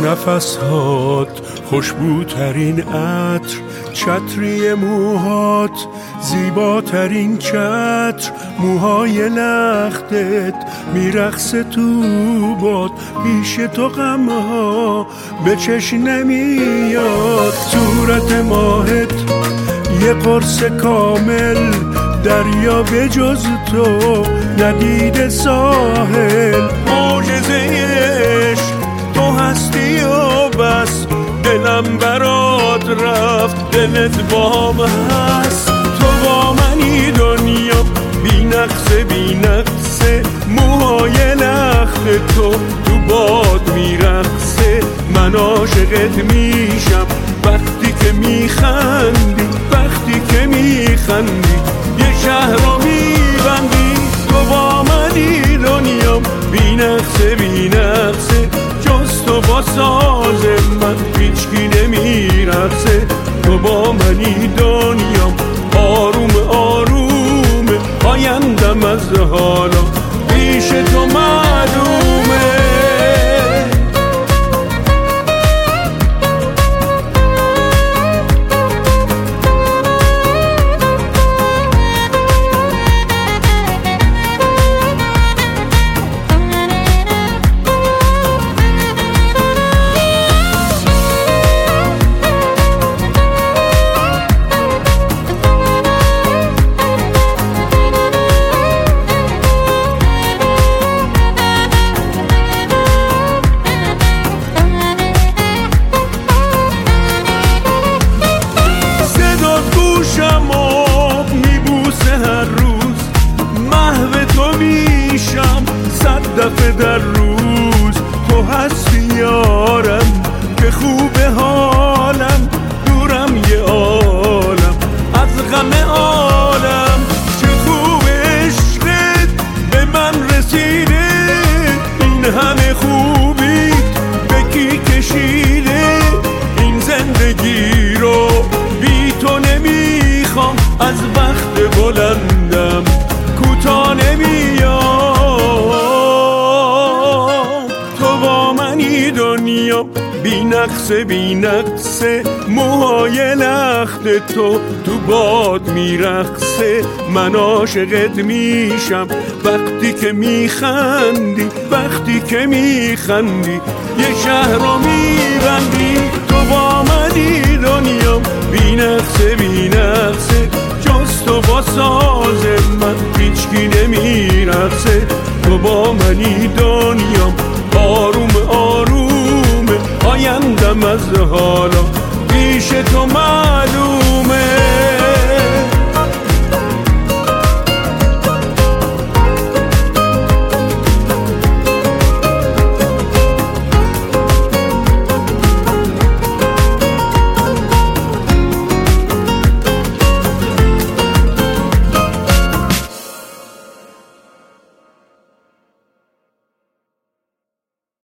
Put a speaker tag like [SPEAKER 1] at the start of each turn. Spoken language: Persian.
[SPEAKER 1] نفسهات خوشبوترین عطر، چتری موهات زیباترین چتر، موهای لختت میرقصه تو باد، پیش تو غمها به چشم نمیاد. صورت ماهت یه قرص کامل، دریا به جز تو ندیده ساحل. معجزه عشق تو هستی و بس، دلم برات رفت دلت بام هست. تو با منی دنیا بی نقصه بی نقصه، موهای لخت تو باد میرقصه. من عاشقت میشم وقتی که میخندی، وقتی که میخندی یه شهر رو میبندی. تو با منی دنیا بی نقصه بی نقصه، جز تو با ساز من هیچکی نمیرقصه. تو با منی دنیا آروم آروم، آیندم از حالا پیش تو معلومه. دفعه در روز تو هستی یارم، که خوبه حالم دورم یه عالم از غم عالم. چه خوب عشقت به من رسیده، این همه خوبی به کی کشیده. این زندگی رو بی تو نمیخوام، از وقت بلندم کوتاه نمیام. دنیا بی نقصه بی نقصه، موهای لخت تو باد میرقصه. من عاشقت میشم وقتی که میخندی، وقتی که میخندی یه شهر رو میبندی. تو با منی دنیا بی نقصه بی نقصه، جز تو با ساز من هیچکی نمیرقصه. تو با منی دنیا آروم آروم، آیندم از حالا پیش تو معلومه.